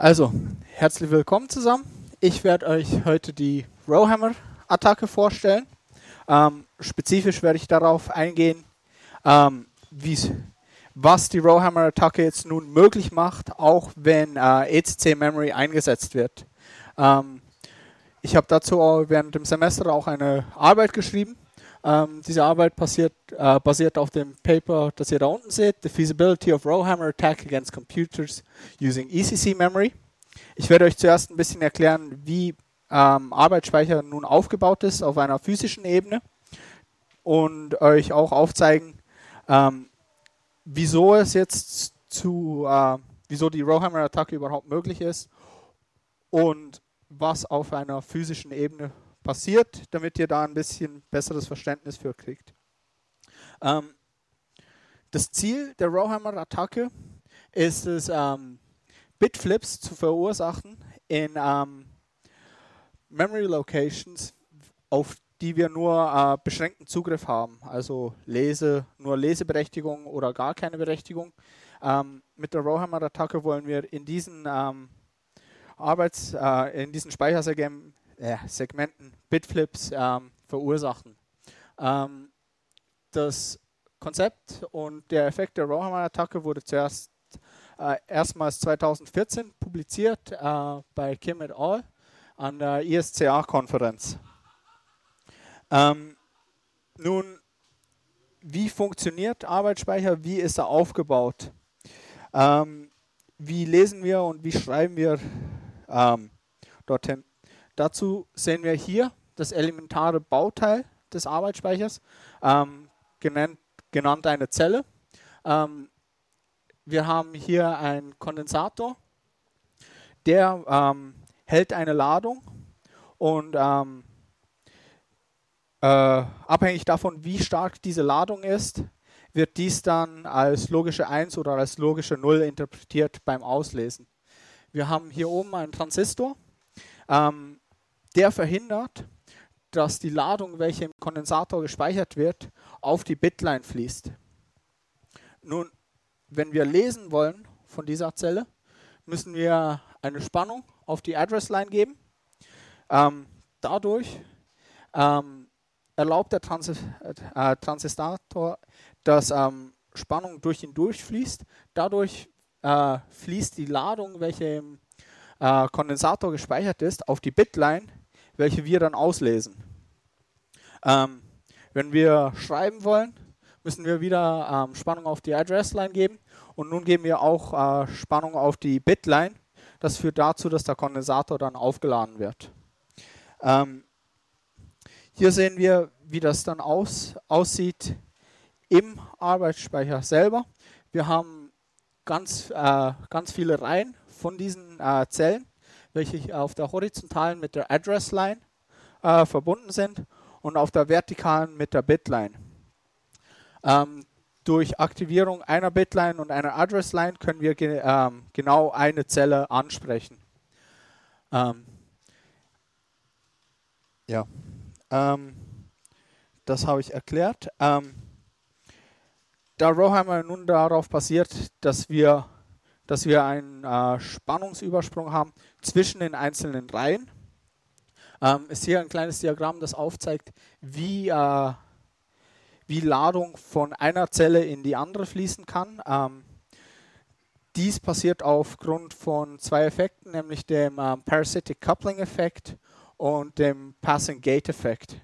Also, herzlich willkommen zusammen. Ich werde euch heute die Rowhammer-Attacke vorstellen. Spezifisch werde ich darauf eingehen, was die Rowhammer-Attacke jetzt nun möglich macht, auch wenn ECC-Memory eingesetzt wird. Ich habe dazu während dem Semester auch eine Arbeit geschrieben. Diese Arbeit basiert auf dem Paper, das ihr da unten seht, The Feasibility of Rowhammer Attack Against Computers Using ECC Memory. Ich werde euch zuerst ein bisschen erklären, wie Arbeitsspeicher nun aufgebaut ist auf einer physischen Ebene und euch auch aufzeigen, wieso die Rowhammer-Attacke überhaupt möglich ist und was auf einer physischen Ebene passiert, damit ihr da ein bisschen besseres Verständnis für kriegt. Das Ziel der Rowhammer-Attacke ist es, Bitflips zu verursachen in Memory Locations, auf die wir nur beschränkten Zugriff haben, also nur Leseberechtigung oder gar keine Berechtigung. Mit der Rowhammer-Attacke wollen wir in diesen Speichersegmenten Bitflips verursachen. Das Konzept und der Effekt der Rowhammer-Attacke wurde erstmals 2014 publiziert bei Kim et al. An der ISCA-Konferenz. Nun, wie funktioniert Arbeitsspeicher? Wie ist er aufgebaut? Wie lesen wir und wie schreiben wir dorthin? Dazu sehen wir hier das elementare Bauteil des Arbeitsspeichers, genannt eine Zelle. Wir haben hier einen Kondensator, der hält eine Ladung und abhängig davon, wie stark diese Ladung ist, wird dies dann als logische 1 oder als logische 0 interpretiert beim Auslesen. Wir haben hier oben einen Transistor, der verhindert, dass die Ladung, welche im Kondensator gespeichert wird, auf die Bitline fließt. Nun, wenn wir lesen wollen von dieser Zelle, müssen wir eine Spannung auf die Address Line geben. Dadurch erlaubt der Transistator, dass Spannung durch ihn durchfließt. Dadurch fließt die Ladung, welche im Kondensator gespeichert ist, auf die Bitline, welche wir dann auslesen. Wenn wir schreiben wollen, müssen wir wieder Spannung auf die Address Line geben und nun geben wir auch Spannung auf die Bitline. Das führt dazu, dass der Kondensator dann aufgeladen wird. Hier sehen wir, wie das dann aussieht im Arbeitsspeicher selber. Wir haben ganz viele Reihen von diesen Zellen, welche auf der horizontalen mit der Address Line verbunden sind und auf der vertikalen mit der Bitline. Durch Aktivierung einer Bitline und einer Address Line können wir genau eine Zelle ansprechen. Das habe ich erklärt. Da Rowhammer nun darauf basiert, dass wir einen Spannungsübersprung haben zwischen den einzelnen Reihen, ist hier ein kleines Diagramm, das aufzeigt, wie Ladung von einer Zelle in die andere fließen kann. Dies passiert aufgrund von zwei Effekten, nämlich dem Parasitic Coupling Effekt und dem Passing Gate Effekt.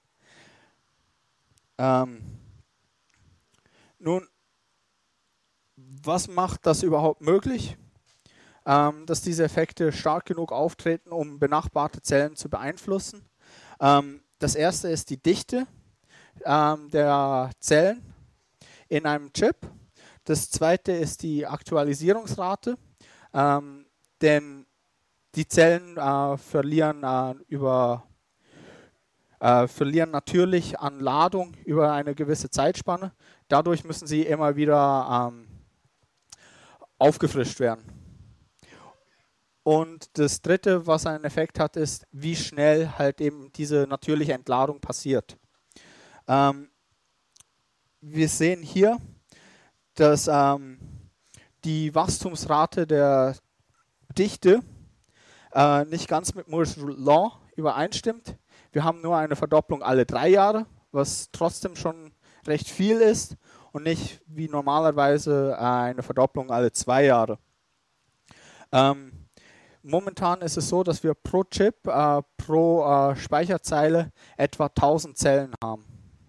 Nun, was macht das überhaupt möglich? Dass diese Effekte stark genug auftreten, um benachbarte Zellen zu beeinflussen. Das erste ist die Dichte der Zellen in einem Chip. Das zweite ist die Aktualisierungsrate, denn die Zellen verlieren natürlich an Ladung über eine gewisse Zeitspanne. Dadurch müssen sie immer wieder aufgefrischt werden. Und das dritte, was einen Effekt hat, ist, wie schnell halt eben diese natürliche Entladung passiert. Wir sehen hier, dass die Wachstumsrate der Dichte nicht ganz mit Moore's Law übereinstimmt. Wir haben nur eine Verdopplung alle 3 Jahre, was trotzdem schon recht viel ist und nicht wie normalerweise eine Verdopplung alle 2 Jahre. Momentan ist es so, dass wir pro Chip, pro Speicherzeile etwa 1000 Zellen haben.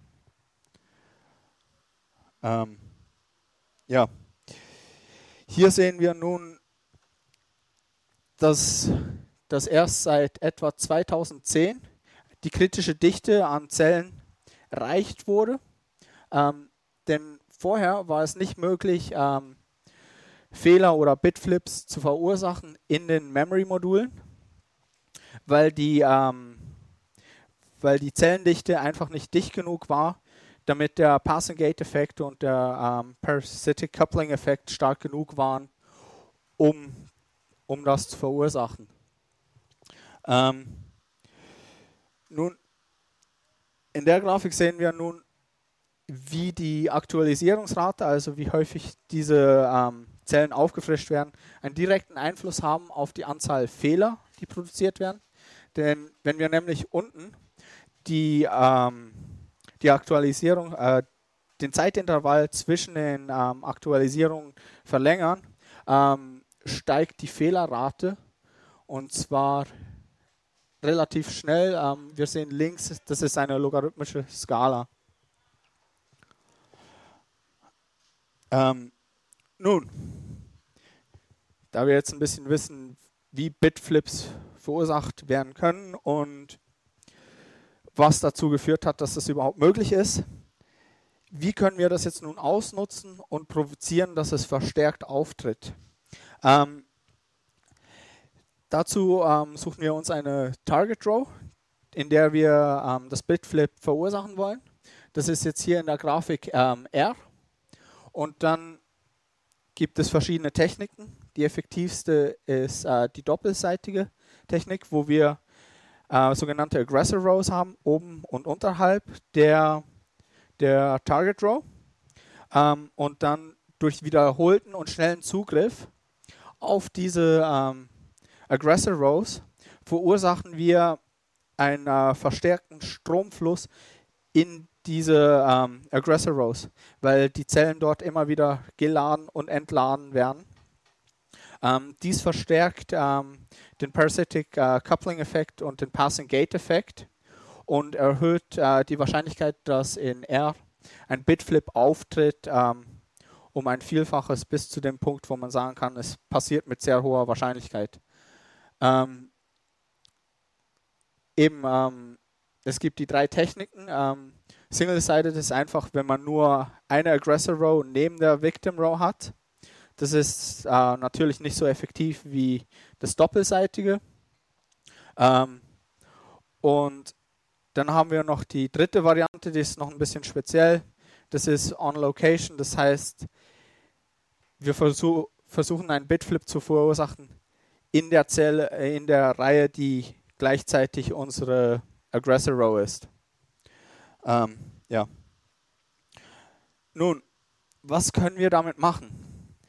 Ja. Hier sehen wir nun, dass erst seit etwa 2010 die kritische Dichte an Zellen erreicht wurde. Denn vorher war es nicht möglich, Fehler oder Bitflips zu verursachen in den Memory-Modulen, weil die Zellendichte einfach nicht dicht genug war, damit der Passing-Gate-Effekt und der Parasitic Coupling-Effekt stark genug waren, um das zu verursachen. Nun, in der Grafik sehen wir nun, wie die Aktualisierungsrate, also wie häufig diese Zellen aufgefrischt werden, einen direkten Einfluss haben auf die Anzahl Fehler, die produziert werden. Denn wenn wir nämlich unten die Aktualisierung, den Zeitintervall zwischen den Aktualisierungen verlängern, steigt die Fehlerrate und zwar relativ schnell. Wir sehen links, das ist eine logarithmische Skala. Nun, da wir jetzt ein bisschen wissen, wie Bitflips verursacht werden können und was dazu geführt hat, dass das überhaupt möglich ist, wie können wir das jetzt nun ausnutzen und provozieren, dass es verstärkt auftritt? Dazu suchen wir uns eine Target Row, in der wir das Bitflip verursachen wollen. Das ist jetzt hier in der Grafik R. Und dann gibt es verschiedene Techniken. Die effektivste ist die doppelseitige Technik, wo wir sogenannte Aggressor Rows haben, oben und unterhalb der Target Row. Und dann durch wiederholten und schnellen Zugriff auf diese Aggressor Rows verursachen wir einen verstärkten Stromfluss in diese Aggressor Rows, weil die Zellen dort immer wieder geladen und entladen werden. Dies verstärkt den Parasitic Coupling-Effekt und den Passing-Gate-Effekt und erhöht die Wahrscheinlichkeit, dass in R ein Bitflip auftritt, um ein Vielfaches bis zu dem Punkt, wo man sagen kann, es passiert mit sehr hoher Wahrscheinlichkeit. Es gibt die 3 Techniken. Single-sided ist einfach, wenn man nur eine Aggressor Row neben der Victim Row hat. Das ist natürlich nicht so effektiv wie das doppelseitige. Und dann haben wir noch die dritte Variante, die ist noch ein bisschen speziell. Das ist on location, das heißt, wir versuchen einen Bitflip zu verursachen in der Zelle, in der Reihe, die gleichzeitig unsere Aggressor Row ist. Ja. Nun, was können wir damit machen?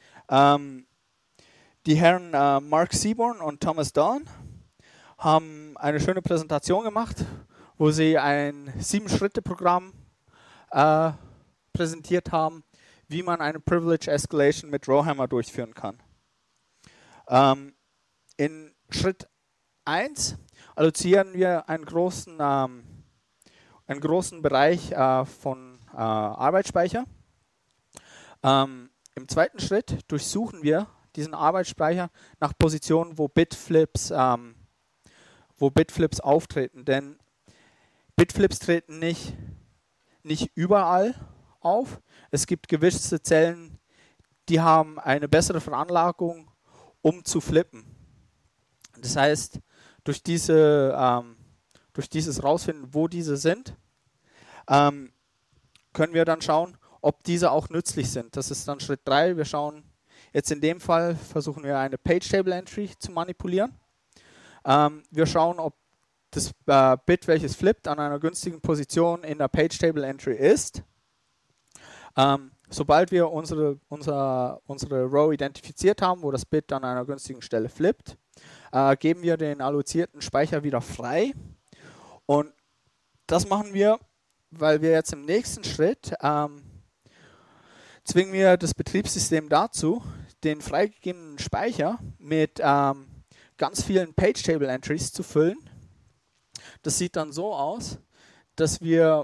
Die Herren Mark Seaborn und Thomas Dawn haben eine schöne Präsentation gemacht, wo sie ein 7-Schritte-Programm präsentiert haben, wie man eine Privilege Escalation mit Rowhammer durchführen kann. In Schritt 1 allozieren wir einen großen Bereich von Arbeitsspeicher. Im zweiten Schritt durchsuchen wir diesen Arbeitsspeicher nach Positionen, wo Bitflips auftreten. Denn Bitflips treten nicht überall auf. Es gibt gewisse Zellen, die haben eine bessere Veranlagung, um zu flippen. Das heißt, durch dieses Rausfinden, wo diese sind, können wir dann schauen, ob diese auch nützlich sind. Das ist dann Schritt 3. Wir schauen, jetzt in dem Fall versuchen wir eine Page-Table-Entry zu manipulieren. Wir schauen, ob das Bit, welches flippt, an einer günstigen Position in der Page-Table-Entry ist. sobald wir unsere Row identifiziert haben, wo das Bit an einer günstigen Stelle flippt, geben wir den allozierten Speicher wieder frei. Und das machen wir, weil wir jetzt im nächsten Schritt zwingen wir das Betriebssystem dazu, den freigegebenen Speicher mit ganz vielen Page-Table-Entries zu füllen. Das sieht dann so aus, dass wir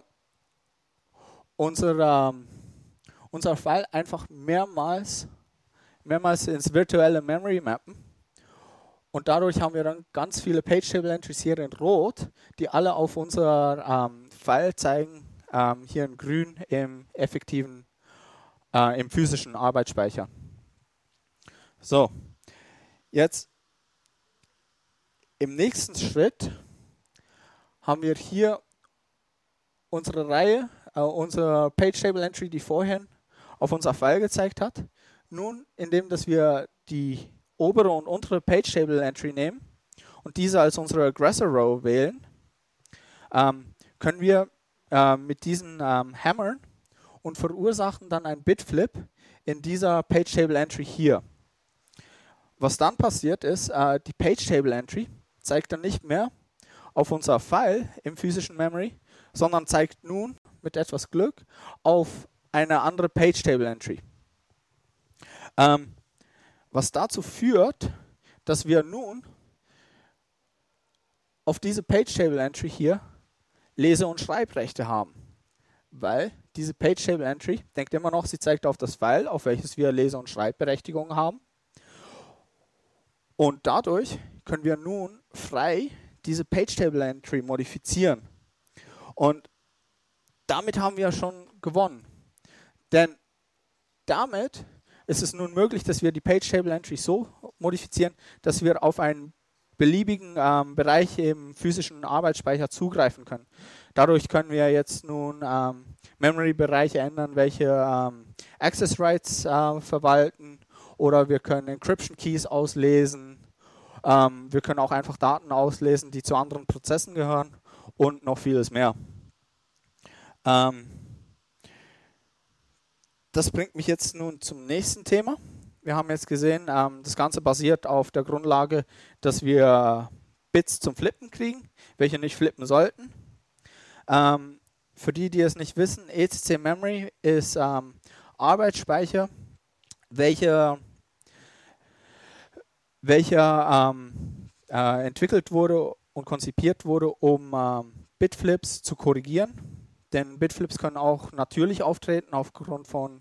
unser File einfach mehrmals ins virtuelle Memory mappen. Und dadurch haben wir dann ganz viele Page-Table-Entries hier in Rot, die alle auf unser File zeigen, hier in Grün im physischen Arbeitsspeicher. So, jetzt im nächsten Schritt haben wir hier unsere Reihe, unsere Page-Table-Entry, die vorhin auf unser File gezeigt hat. Nun, indem dass wir die obere und untere Page-Table-Entry nehmen und diese als unsere Aggressor-Row wählen, können wir mit diesen hammern und verursachen dann einen Bitflip in dieser Page-Table-Entry hier. Was dann passiert ist, die Page-Table-Entry zeigt dann nicht mehr auf unser File im physischen Memory, sondern zeigt nun mit etwas Glück auf eine andere Page-Table-Entry. Was dazu führt, dass wir nun auf diese Page-Table-Entry hier Lese- und Schreibrechte haben. Weil diese Page-Table-Entry, denkt immer noch, sie zeigt auf das File, auf welches wir Lese- und Schreibberechtigungen haben. Und dadurch können wir nun frei diese Page-Table-Entry modifizieren. Und damit haben wir schon gewonnen. Denn damit ist es nun möglich, dass wir die Page-Table-Entry so modifizieren, dass wir auf einen beliebigen Bereich im physischen Arbeitsspeicher zugreifen können. Dadurch können wir jetzt nun Memory-Bereiche ändern, welche Access Rights verwalten, oder wir können Encryption Keys auslesen. Wir können auch einfach Daten auslesen, die zu anderen Prozessen gehören, und noch vieles mehr. Das bringt mich jetzt nun zum nächsten Thema. Wir haben jetzt gesehen, das Ganze basiert auf der Grundlage, dass wir Bits zum Flippen kriegen, welche nicht flippen sollten. Für die, die es nicht wissen, ECC Memory ist Arbeitsspeicher, welcher entwickelt wurde und konzipiert wurde, um Bitflips zu korrigieren. Denn Bitflips können auch natürlich auftreten aufgrund von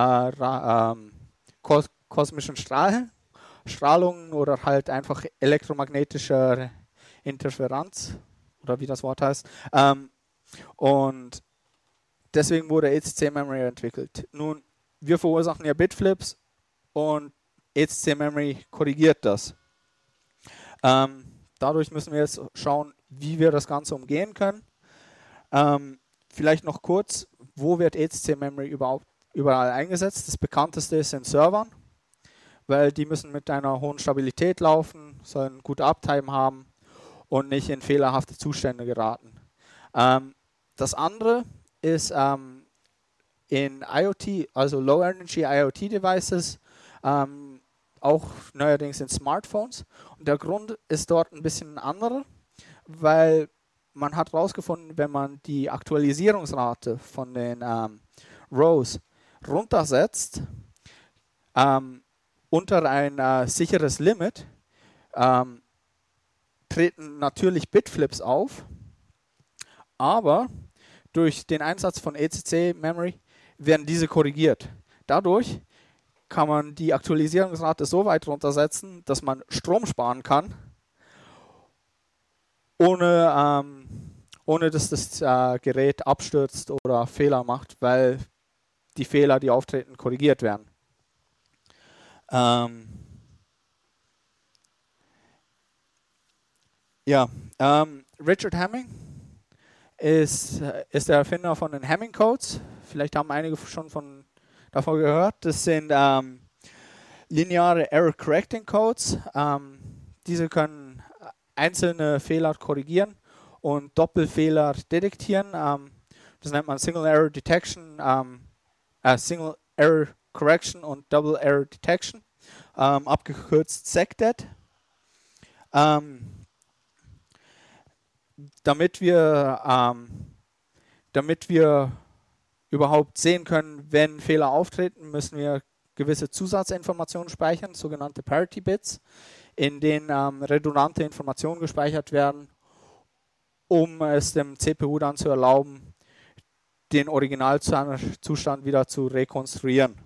kosmischen Strahlungen oder halt einfach elektromagnetischer Interferenz, oder wie das Wort heißt. Und deswegen wurde ECC Memory entwickelt. Nun, wir verursachen ja Bitflips und ECC Memory korrigiert das. Dadurch müssen wir jetzt schauen, wie wir das Ganze umgehen können. Vielleicht noch kurz, wo wird ECC Memory überall eingesetzt? Das bekannteste ist in Servern, weil die müssen mit einer hohen Stabilität laufen, sollen gute Uptime haben und nicht in fehlerhafte Zustände geraten. Das andere ist in IoT, also Low Energy IoT Devices, auch neuerdings in Smartphones. Und der Grund ist dort ein bisschen anderer, weil man hat herausgefunden, wenn man die Aktualisierungsrate von den Rows runtersetzt, unter ein sicheres Limit, treten natürlich Bitflips auf, aber durch den Einsatz von ECC Memory werden diese korrigiert. Dadurch kann man die Aktualisierungsrate so weit runtersetzen, dass man Strom sparen kann, ohne dass das Gerät abstürzt oder Fehler macht, weil die Fehler, die auftreten, korrigiert werden. Richard Hamming ist der Erfinder von den Hamming Codes. Vielleicht haben einige schon davon gehört. Das sind lineare Error Correcting Codes. Diese können einzelne Fehler korrigieren und Doppelfehler detektieren. Das nennt man Single Error Detection, Single Error Correction und Double Error Detection, abgekürzt SecDet. Damit wir überhaupt sehen können, wenn Fehler auftreten, müssen wir gewisse Zusatzinformationen speichern, sogenannte Parity Bits, in denen redundante Informationen gespeichert werden, um es dem CPU dann zu erlauben, den Originalzustand wieder zu rekonstruieren.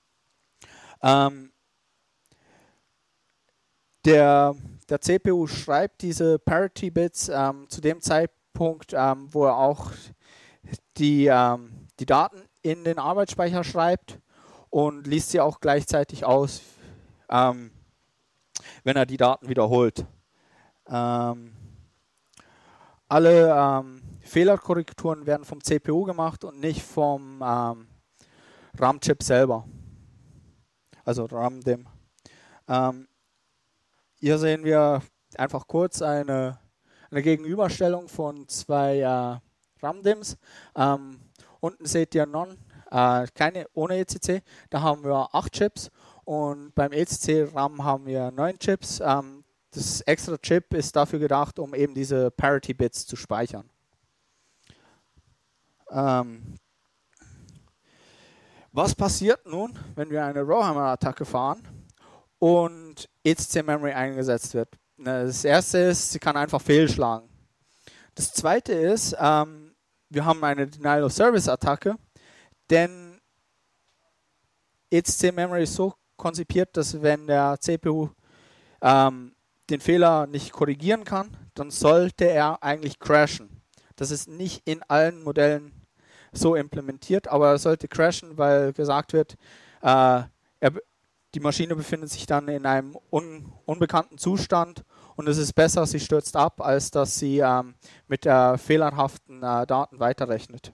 Der CPU schreibt diese Parity Bits zu dem Zeitpunkt, wo er auch die Daten in den Arbeitsspeicher schreibt und liest sie auch gleichzeitig aus, wenn er die Daten wiederholt. Alle Fehlerkorrekturen werden vom CPU gemacht und nicht vom RAM-Chip selber, also RAM-DIMM. Hier sehen wir einfach kurz eine Gegenüberstellung von zwei RAM-DIMMs. Unten seht ihr keine ohne ECC, da haben wir 8 Chips und beim ECC-RAM haben wir 9 Chips. Das extra Chip ist dafür gedacht, um eben diese Parity-Bits zu speichern. Was passiert nun, wenn wir eine Rowhammer-Attacke fahren und ECC-Memory eingesetzt wird? Das erste ist, sie kann einfach fehlschlagen. Das zweite ist, wir haben eine Denial-of-Service-Attacke, denn ECC-Memory ist so konzipiert, dass wenn der CPU den Fehler nicht korrigieren kann, dann sollte er eigentlich crashen. Das ist nicht in allen Modellen so implementiert, aber er sollte crashen, weil gesagt wird, die Maschine befindet sich dann in einem unbekannten Zustand und es ist besser, sie stürzt ab, als dass sie mit der fehlerhaften Daten weiterrechnet.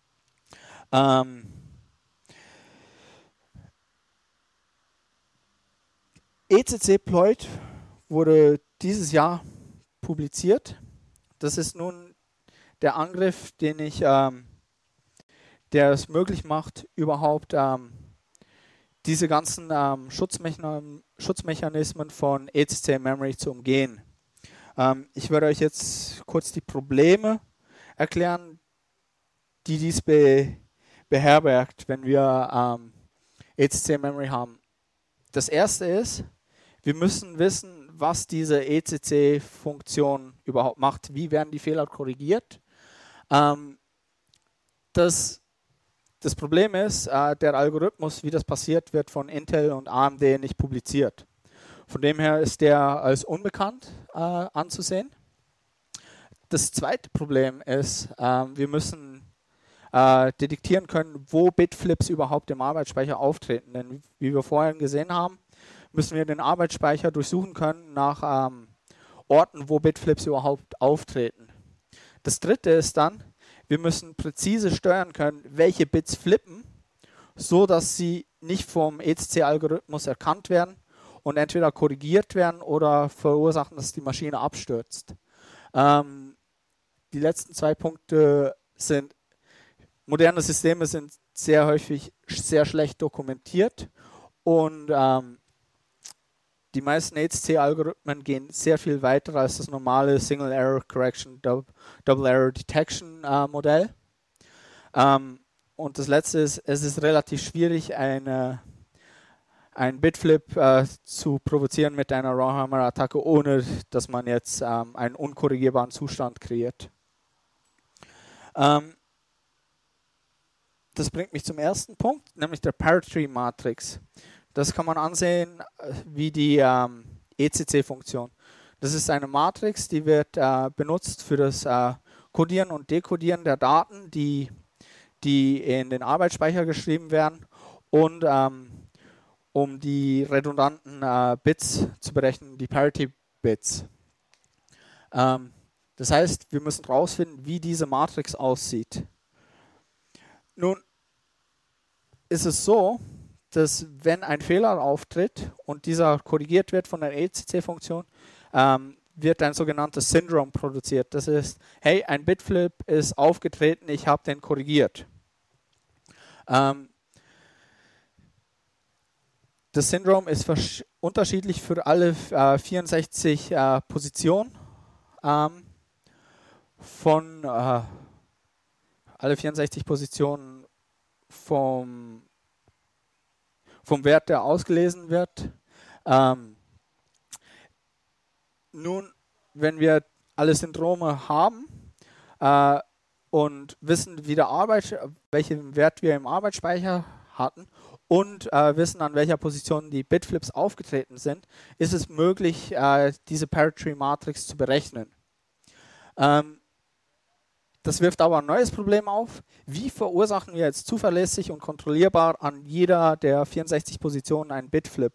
ECC-Ploit wurde dieses Jahr publiziert. Das ist nun der Angriff, der es möglich macht, überhaupt diese ganzen Schutzmechanismen von ECC-Memory zu umgehen. Ich werde euch jetzt kurz die Probleme erklären, die dies beherbergt, wenn wir ECC-Memory haben. Das erste ist, wir müssen wissen, was diese ECC-Funktion überhaupt macht. Wie werden die Fehler korrigiert? Das Problem ist, der Algorithmus, wie das passiert, wird von Intel und AMD nicht publiziert. Von dem her ist der als unbekannt anzusehen. Das zweite Problem ist, wir müssen detektieren können, wo Bitflips überhaupt im Arbeitsspeicher auftreten. Denn wie wir vorhin gesehen haben, müssen wir den Arbeitsspeicher durchsuchen können nach Orten, wo Bitflips überhaupt auftreten. Das dritte ist dann, wir müssen präzise steuern können, welche Bits flippen, so dass sie nicht vom ECC-Algorithmus erkannt werden und entweder korrigiert werden oder verursachen, dass die Maschine abstürzt. Die letzten 2 Punkte sind, moderne Systeme sind sehr häufig sehr schlecht dokumentiert und die meisten ECC-Algorithmen gehen sehr viel weiter als das normale Single Error Correction, Double Error Detection Modell. Und das letzte ist, es ist relativ schwierig, ein Bitflip zu provozieren mit einer Rowhammer-Attacke, ohne dass man jetzt einen unkorrigierbaren Zustand kreiert. Das bringt mich zum ersten Punkt, nämlich der Parity-Matrix. Das kann man ansehen wie die ECC-Funktion. Das ist eine Matrix, die wird benutzt für das Codieren und Dekodieren der Daten, die in den Arbeitsspeicher geschrieben werden und um die redundanten Bits zu berechnen, die Parity-Bits. Das heißt, wir müssen herausfinden, wie diese Matrix aussieht. Nun ist es so, dass wenn ein Fehler auftritt und dieser korrigiert wird von der ECC-Funktion, wird ein sogenanntes Syndrom produziert. Das ist, hey, ein Bitflip ist aufgetreten, ich habe den korrigiert. Das Syndrom ist unterschiedlich für alle 64 Positionen von alle 64 Positionen vom Wert, der ausgelesen wird. Nun, wenn wir alle Syndrome haben und wissen, welchen Wert wir im Arbeitsspeicher hatten und wissen, an welcher Position die Bitflips aufgetreten sind, ist es möglich, diese Paratree-Matrix zu berechnen. Das wirft aber ein neues Problem auf. Wie verursachen wir jetzt zuverlässig und kontrollierbar an jeder der 64 Positionen einen Bitflip?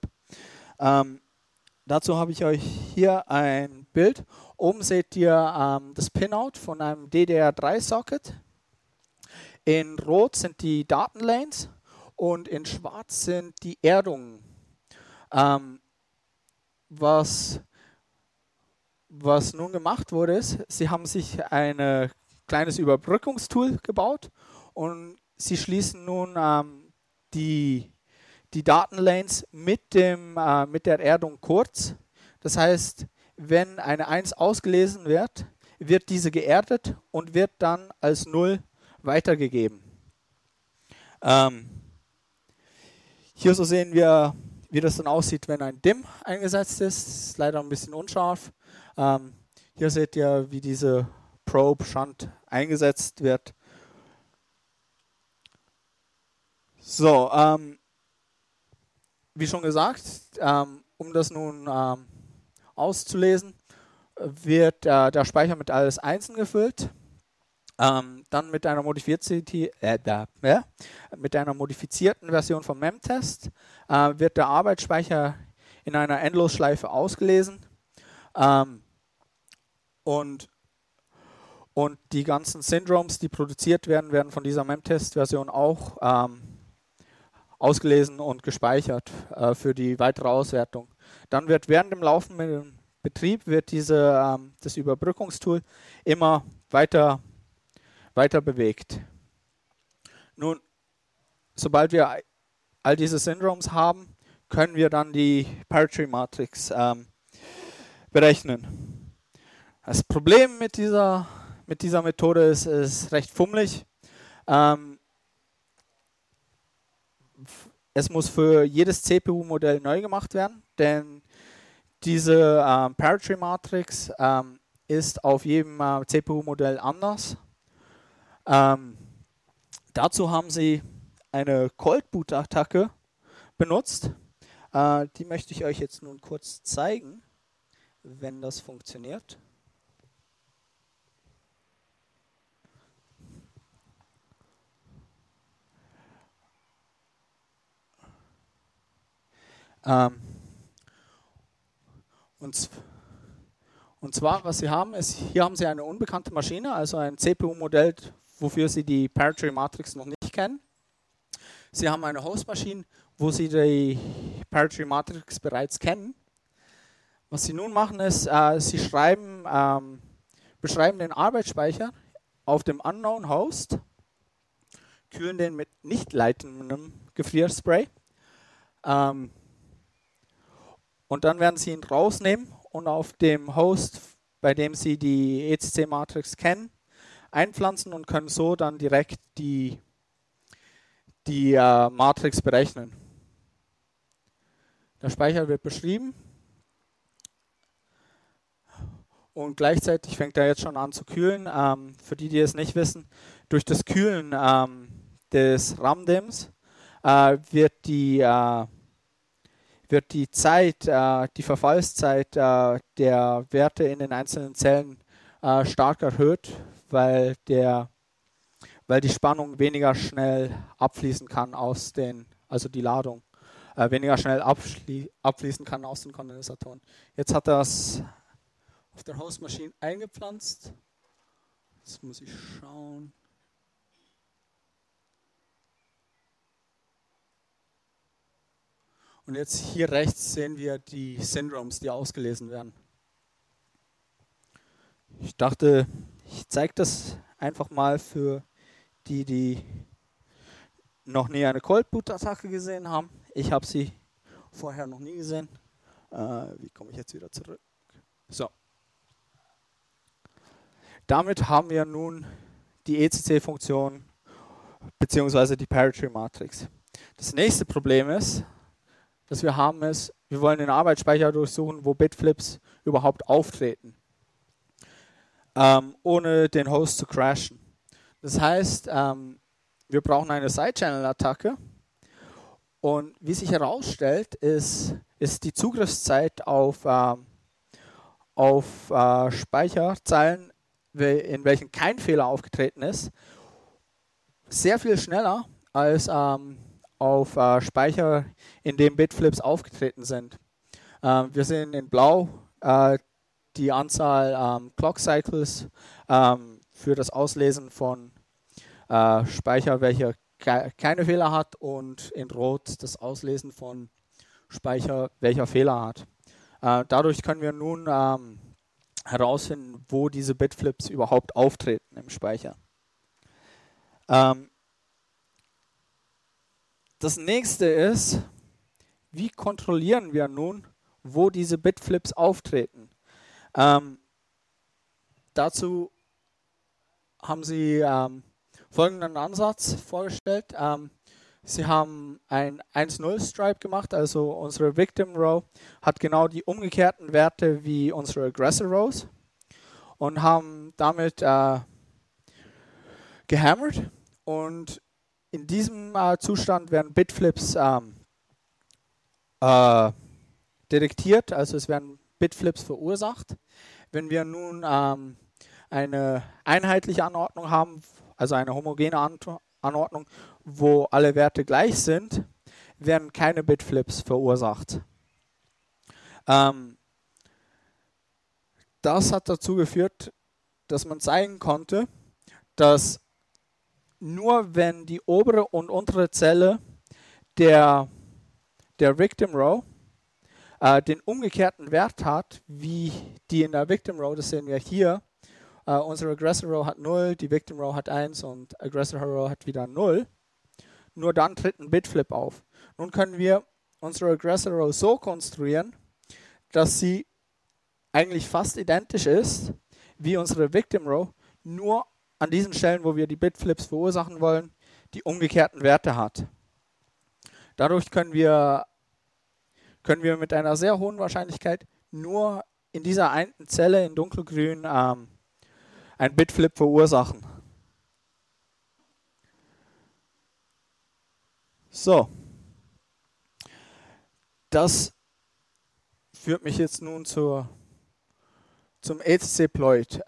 Dazu habe ich euch hier ein Bild. Oben seht ihr das Pinout von einem DDR3-Socket. In Rot sind die Datenlanes und in Schwarz sind die Erdungen. Was nun gemacht wurde, ist, sie haben sich ein kleines Überbrückungstool gebaut und sie schließen nun die Datenlanes mit der Erdung kurz. Das heißt, wenn eine 1 ausgelesen wird, wird diese geerdet und wird dann als 0 weitergegeben. Hier so sehen wir, wie das dann aussieht, wenn ein DIM eingesetzt ist. Das ist leider ein bisschen unscharf. Hier seht ihr, wie diese Probe Shunt eingesetzt wird. So, wie schon gesagt, um das nun auszulesen, wird der Speicher mit alles Einsen gefüllt. Dann mit einer modifizierten Version vom Memtest wird der Arbeitsspeicher in einer Endlosschleife ausgelesen. Und die ganzen Syndromes, die produziert werden, werden von dieser Memtest-Version auch ausgelesen und gespeichert für die weitere Auswertung. Dann wird während dem laufenden Betrieb wird das Überbrückungstool immer weiter bewegt. Nun, sobald wir all diese Syndromes haben, können wir dann die Paratree-Matrix berechnen. Das Problem mit dieser Methode ist recht fummelig. Es muss für jedes CPU-Modell neu gemacht werden, denn diese Paratree-Matrix ist auf jedem CPU-Modell anders. Dazu haben sie eine Cold Boot-Attacke benutzt. Die möchte ich euch jetzt nun kurz zeigen, wenn das funktioniert. Und zwar, was sie haben, ist, hier haben sie eine unbekannte Maschine, also ein CPU-Modell, wofür sie die Paratree-Matrix noch nicht kennen. Sie haben eine Hostmaschine, wo sie die Paratree-Matrix bereits kennen. Was sie nun machen, ist, sie beschreiben den Arbeitsspeicher auf dem Unknown Host, kühlen den mit nicht leitendem Gefrierspray. Und dann werden sie ihn rausnehmen und auf dem Host, bei dem sie die ECC-Matrix kennen, einpflanzen und können so dann direkt die Matrix berechnen. Der Speicher wird beschrieben und gleichzeitig fängt er jetzt schon an zu kühlen. Für die es nicht wissen, durch das Kühlen des RAM-DIMMs wird die Zeit, die Verfallszeit der Werte in den einzelnen Zellen stark erhöht, weil die Spannung weniger schnell abfließen kann also die Ladung weniger schnell abfließen kann aus den Kondensatoren. Jetzt hat er es auf der Hostmaschine eingepflanzt. Jetzt muss ich schauen. Und jetzt hier rechts sehen wir die Syndromes, die ausgelesen werden. Ich dachte, ich zeige das einfach mal für die noch nie eine Cold Boot Attacke gesehen haben. Ich habe sie vorher noch nie gesehen. Wie komme ich jetzt wieder zurück? So. Damit haben wir nun die ECC-Funktion beziehungsweise die Parity-Matrix. Das nächste Problem ist, das wir haben, ist, wir wollen den Arbeitsspeicher durchsuchen, wo Bitflips überhaupt auftreten, ohne den Host zu crashen. Das heißt, wir brauchen eine Side-Channel-Attacke und wie sich herausstellt, ist die Zugriffszeit auf Speicherzeilen, in welchen kein Fehler aufgetreten ist, sehr viel schneller als auf Speicher, in dem Bitflips aufgetreten sind. Wir sehen in Blau die Anzahl Clock Cycles für das Auslesen von Speicher, welcher keine Fehler hat, und in Rot das Auslesen von Speicher, welcher Fehler hat. Dadurch können wir nun herausfinden, wo diese Bitflips überhaupt auftreten im Speicher. Das nächste ist, wie kontrollieren wir nun, wo diese Bitflips auftreten? Dazu haben sie folgenden Ansatz vorgestellt. Sie haben ein 1-0-Stripe gemacht, also unsere Victim Row hat genau die umgekehrten Werte wie unsere Aggressor Rows und haben damit gehammert, und in diesem Zustand werden Bitflips detektiert, also es werden Bitflips verursacht. Wenn wir nun eine einheitliche Anordnung haben, also eine homogene Anordnung, wo alle Werte gleich sind, werden keine Bitflips verursacht. Das hat dazu geführt, dass man zeigen konnte, dass nur wenn die obere und untere Zelle der Victim Row den umgekehrten Wert hat, wie die in der Victim Row, das sehen wir hier, unsere Aggressor Row hat 0, die Victim Row hat 1 und Aggressor Row hat wieder 0, nur dann tritt ein Bitflip auf. Nun können wir unsere Aggressor Row so konstruieren, dass sie eigentlich fast identisch ist wie unsere Victim Row, nur an diesen Stellen, wo wir die Bitflips verursachen wollen, die umgekehrten Werte hat. Dadurch können wir mit einer sehr hohen Wahrscheinlichkeit nur in dieser einen Zelle in dunkelgrün ein Bitflip verursachen. So, das führt mich jetzt nun zum ECC-Ploit.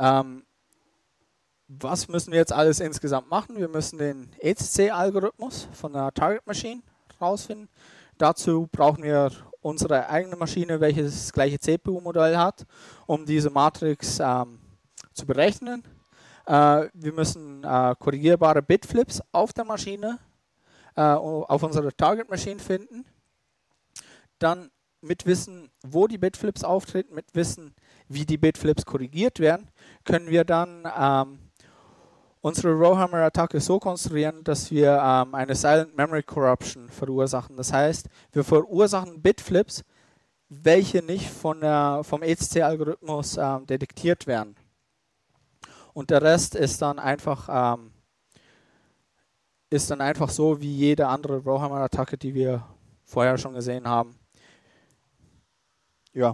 Was müssen wir jetzt alles insgesamt machen? Wir müssen den ECC-Algorithmus von der Target Machine rausfinden. Dazu brauchen wir unsere eigene Maschine, welche das gleiche CPU-Modell hat, um diese Matrix zu berechnen. Wir müssen korrigierbare Bitflips auf der Maschine, auf unserer Target Machine finden. Dann mit Wissen, wo die Bitflips auftreten, mit Wissen, wie die Bitflips korrigiert werden, können wir dann unsere Rowhammer-Attacke so konstruieren, dass wir eine Silent Memory Corruption verursachen. Das heißt, wir verursachen Bitflips, welche nicht vom ECC-Algorithmus detektiert werden. Und der Rest ist dann einfach so wie jede andere Rowhammer-Attacke, die wir vorher schon gesehen haben. Ja.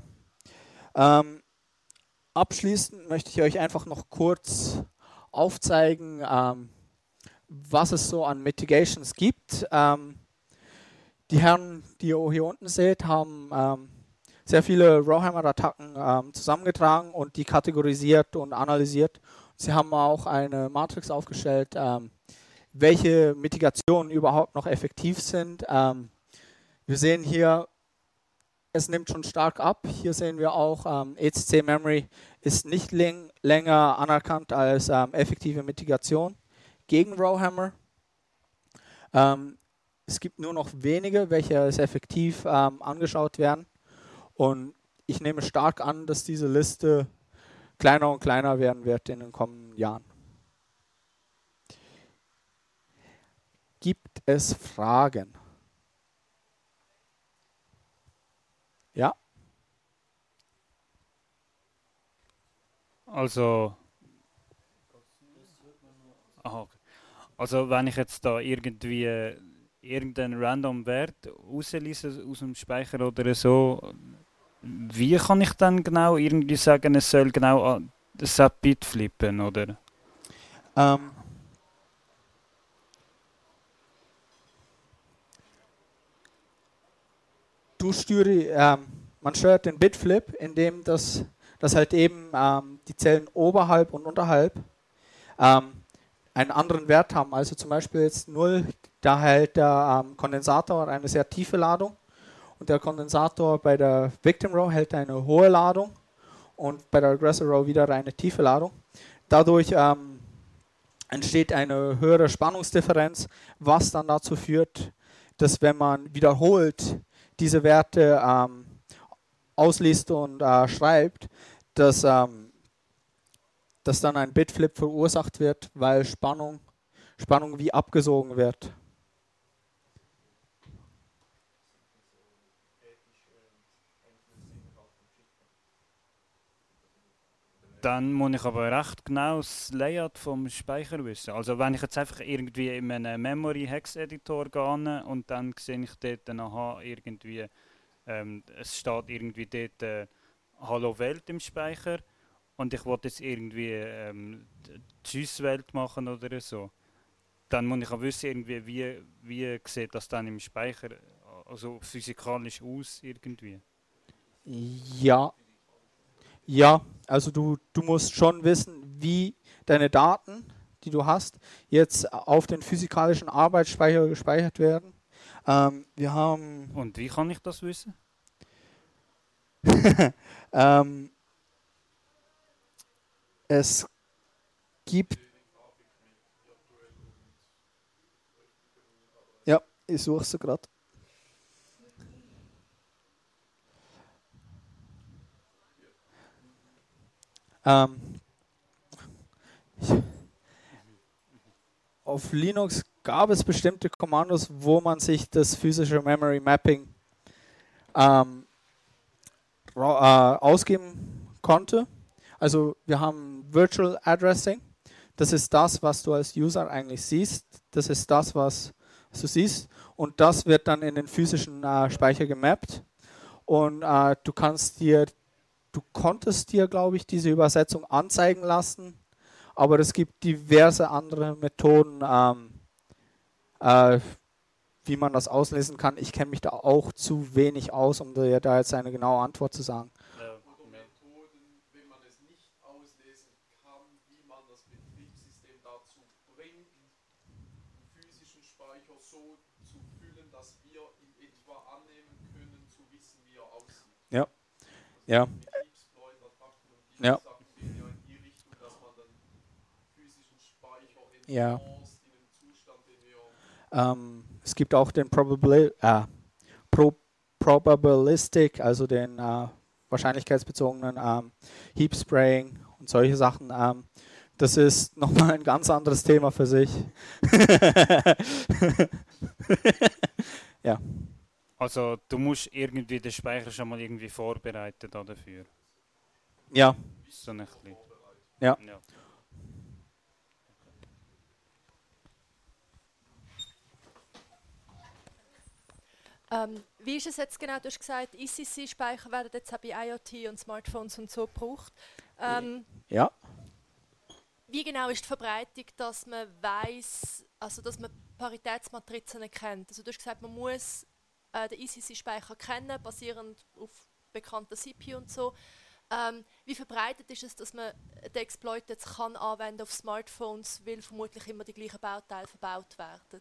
Abschließend möchte ich euch einfach noch kurz aufzeigen, was es so an Mitigations gibt. Die Herren, die ihr hier unten seht, haben sehr viele Rowhammer-Attacken zusammengetragen und die kategorisiert und analysiert. Sie haben auch eine Matrix aufgestellt, welche Mitigationen überhaupt noch effektiv sind. Wir sehen hier, es nimmt schon stark ab. Hier sehen wir auch, ECC Memory ist nicht länger anerkannt als effektive Mitigation gegen Rowhammer. Es gibt nur noch wenige, welche als effektiv angeschaut werden. Und ich nehme stark an, dass diese Liste kleiner und kleiner werden wird in den kommenden Jahren. Gibt es Fragen? Also, aha, okay. Also wenn ich jetzt da irgendwie irgendeinen random Wert rauslese aus dem Speicher oder so, wie kann ich dann genau irgendwie sagen, es soll genau das Bit flippen, oder? Ähm, du steuere, man steuert den Bitflip, indem das halt eben die Zellen oberhalb und unterhalb ähm, einen anderen Wert haben. Also zum Beispiel jetzt 0, da hält der Kondensator eine sehr tiefe Ladung und der Kondensator bei der Victim Row hält eine hohe Ladung und bei der Aggressor Row wieder eine tiefe Ladung. Dadurch entsteht eine höhere Spannungsdifferenz, was dann dazu führt, dass wenn man wiederholt diese Werte ausliest und schreibt, dass dann ein Bitflip verursacht wird, weil Spannung wie abgesogen wird. Dann muss ich aber recht genau das Layout vom Speicher wissen. Also wenn ich jetzt einfach irgendwie in einen Memory-Hex-Editor gehe und dann sehe ich dort nachher irgendwie, es steht irgendwie dort Hallo Welt im Speicher und ich wollte jetzt irgendwie Tschüss Welt machen oder so, dann muss ich auch wissen, irgendwie, wie sieht das dann im Speicher, also physikalisch aus irgendwie. Ja, ja, also du musst schon wissen, wie deine Daten, die du hast, jetzt auf den physikalischen Arbeitsspeicher gespeichert werden. Wir haben Und wie kann ich das wissen? ähm, es gibt, ja, ich suche sie gerade. Ähm, auf Linux gab es bestimmte Kommandos, wo man sich das physische Memory Mapping ähm, ausgeben konnte. Also wir haben Virtual Addressing. Das ist das, was du als User eigentlich siehst. Das ist das, was du siehst. Und das wird dann in den physischen Speicher gemappt. Und du konntest dir, glaube ich, diese Übersetzung anzeigen lassen. Aber es gibt diverse andere Methoden, äh, wie man das auslesen kann. Ich kenne mich da auch zu wenig aus, um dir da jetzt eine genaue Antwort zu sagen. Ja, Oder Methoden, wenn man es nicht auslesen kann, wie man das Betriebssystem dazu bringt, den physischen Speicher so zu füllen, dass wir in etwa annehmen können, zu wissen, wie er aussieht. Ja, Also ja, die Betriebsblätter-Fakten und diese ja, Sachen gehen ja in die Richtung, dass man dann physischen Speicher ja. enforced in einem Zustand, den wir Es gibt auch den Probabilistic, also den wahrscheinlichkeitsbezogenen Heap Spraying und solche Sachen. Das ist nochmal ein ganz anderes Thema für sich. Ja, also du musst irgendwie den Speicher schon mal irgendwie vorbereiten da dafür. ja, So ein bisschen. ja. Ja. Wie ist es jetzt genau? Du hast gesagt, ECC-Speicher werden jetzt auch bei IoT und Smartphones und so gebraucht. Ja. Wie genau ist die Verbreitung, dass man weiß, also dass man Paritätsmatrizen erkennt? Also du hast gesagt, man muss den ECC-Speicher kennen, basierend auf bekannten CPU und so. Wie verbreitet ist es, dass man den Exploit jetzt kann anwenden auf Smartphones, weil vermutlich immer die gleichen Bauteile verbaut werden?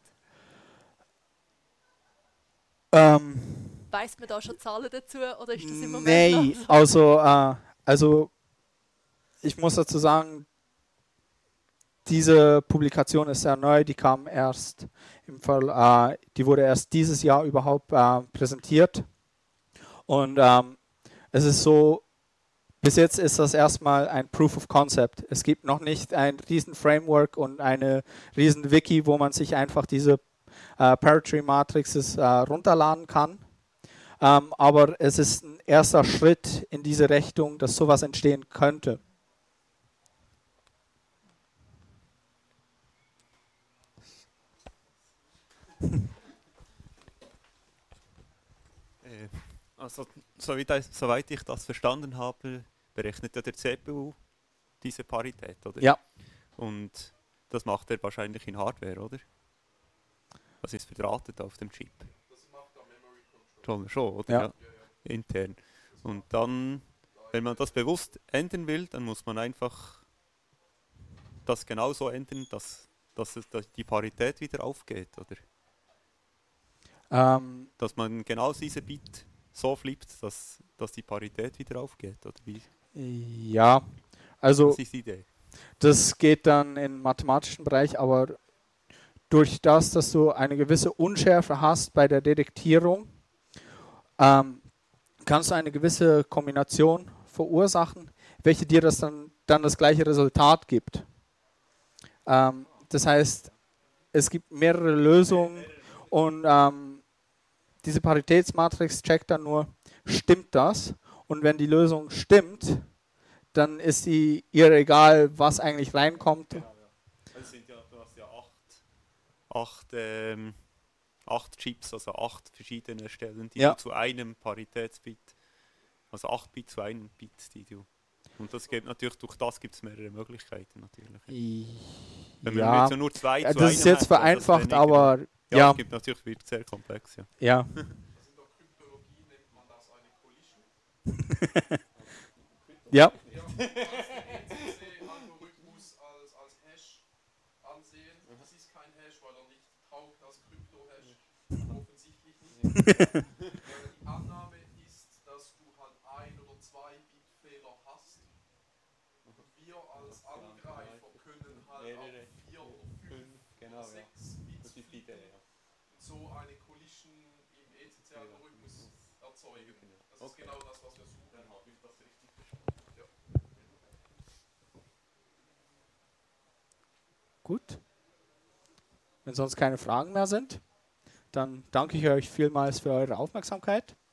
Ähm, Weiss man da schon Zahlen dazu oder ist das im Moment nee, noch? also ich muss dazu sagen, diese Publikation ist sehr neu, die kam erst die wurde erst dieses Jahr überhaupt präsentiert. Und es ist so, bis jetzt ist das erstmal ein Proof of Concept. Es gibt noch nicht ein riesen Framework und eine riesen Wiki, wo man sich einfach diese Paratree Matrices runterladen kann. Aber es ist ein erster Schritt in diese Richtung, dass sowas entstehen könnte. Also, soweit ich das verstanden habe, berechnet ja der CPU diese Parität, oder? Ja. Und das macht er wahrscheinlich in Hardware, oder? Das ist verdrahtet auf dem Chip. Das macht der Memory Controller. Schon, oder? Ja. Ja. Intern. Und dann, wenn man das bewusst ändern will, dann muss man einfach das genauso ändern, dass die Parität wieder aufgeht, oder? Dass man genau diese Bit so flippt, dass die Parität wieder aufgeht, oder wie? Ja, also Das ist die Idee. das geht dann im mathematischen Bereich, aber durch das, dass du eine gewisse Unschärfe hast bei der Detektierung, kannst du eine gewisse Kombination verursachen, welche dir dann das gleiche Resultat gibt. Das heißt, es gibt mehrere Lösungen und diese Paritätsmatrix checkt dann nur, stimmt das? Und wenn die Lösung stimmt, dann ist ihr egal, was eigentlich reinkommt. Es sind ja, du hast ja acht Chips, also 8 verschiedene Stellen, die du zu einem Paritätsbit, also 8 Bit zu einem Bit, die du. Und das gibt natürlich, durch das gibt es mehrere Möglichkeiten natürlich. Wenn man jetzt nur 2 zu das einem ist jetzt hätte, vereinfacht, das aber ja, es gibt natürlich, wird sehr komplex, ja. ja. Also in der Kryptologie nennt man das eine Collision. Ja. Ja, du kannst den ECC-Algorithmus als Hash ansehen. Das ist kein Hash, weil er nicht taugt als Krypto-Hash. Offensichtlich nicht. Die Annahme ist, dass du halt 1 oder 2 Bit-Fehler hast. Und wir als Angreifer können halt auf 4 oder 5 oder 6 Bits flippen und so eine Collision im ECC-Algorithmus erzeugen. Das ist genau das, was wir suchen. Ja. Gut. Wenn sonst keine Fragen mehr sind, dann danke ich euch vielmals für eure Aufmerksamkeit.